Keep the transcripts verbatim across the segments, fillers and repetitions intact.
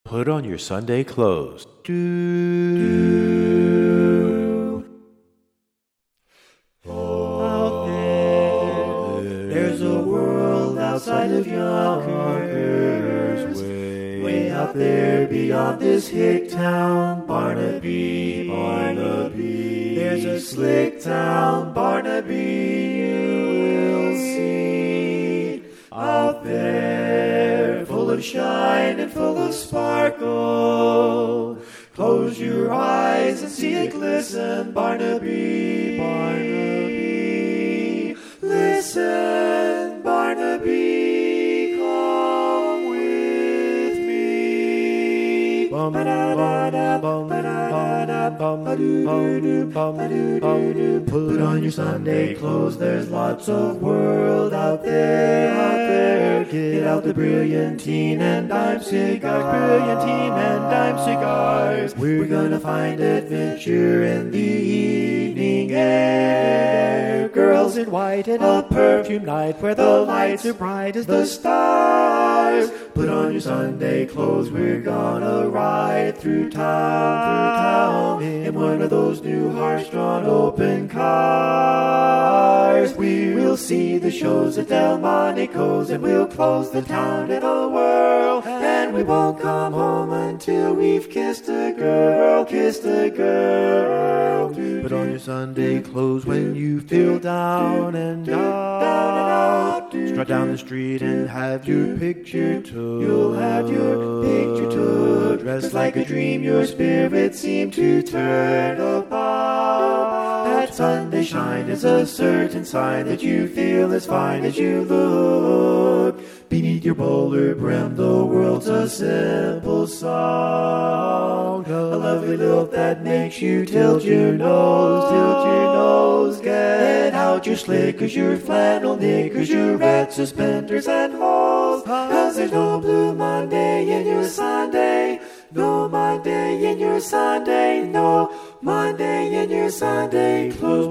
Put on your Sunday clothes. Do. Out there, there's a world outside of Yonkers. Way, way out there beyond this hick town, Barnaby, Barnaby. There's a slick town, Barnaby, you will see. Out there, full of shine and full of sparkle. Close your eyes and see it glisten, Barnaby, Barnaby. Listen, Barnaby, come with me. Bum, bum, bum, bum, Put on your Sunday clothes, there's lots of world out there, out there. Get out the Brilliantine and Dime cigars, Brilliantine and Dime cigars. We're gonna find adventure in the evening air. Girls in white and a perfume night where the lights are bright as the stars. Put on your Sunday clothes, we're gonna ride through town, through town, in one of those new horse-drawn open cars. We will see the shows at Delmonico's and we'll close the town in a whirl. And we won't come home until we've kissed a girl, kissed a girl. Put on your Sunday clothes when you feel down and out. Strut down the street and have your picture took. You'll have your picture took. Dressed like a dream, your spirit seemed to turn about. That Sunday shine is a certain sign that you feel as fine as you look. Beneath your bowler brim, the world's a simple song. A lovely lilt that makes you tilt your nose, tilt your nose. Get out your slickers, your flannel knickers, your red suspenders and hose. Cause there's no blue Monday in your Sunday. No Monday in your Sunday. No Monday in your Sunday clothes.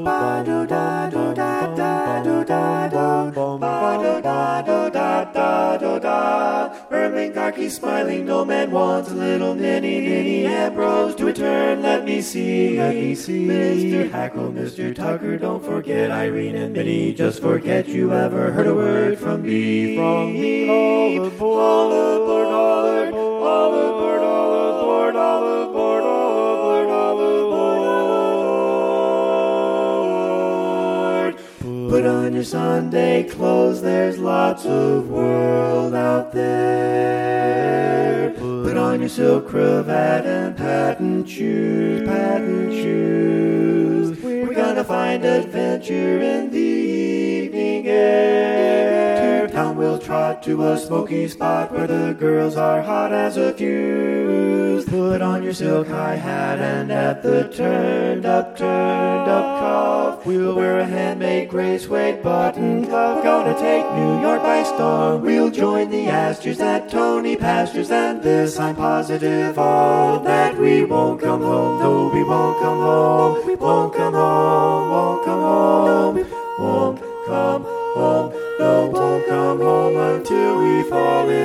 Ermengarke smiling, no man wants a little ninny ninny Ambrose to return. Let me see, let me see. Mister Hackle, Mister Tucker, don't forget Irene and Minnie. Just forget you ever heard a word from me. From me, all aboard, all aboard, all aboard, all aboard, all aboard, all aboard, all aboard. Put on your Sunday clothes, there's lots of world out there. Put on your silk cravat and patent shoes, patent shoes. We're gonna find adventure in the evening air. To town we'll trot to a smoky spot where the girls are hot as a fuse. Put on your silk high hat and at the turned up, turned up cuff, we'll wear a handmade gray suede button glove. We're gonna take New York by storm. We'll join the Astors at Tony Pastures, and this I'm positive of, that we won't come home. No, we won't come home. We won't come home. Won't come home. Won't come home. No, won't come home until we fall in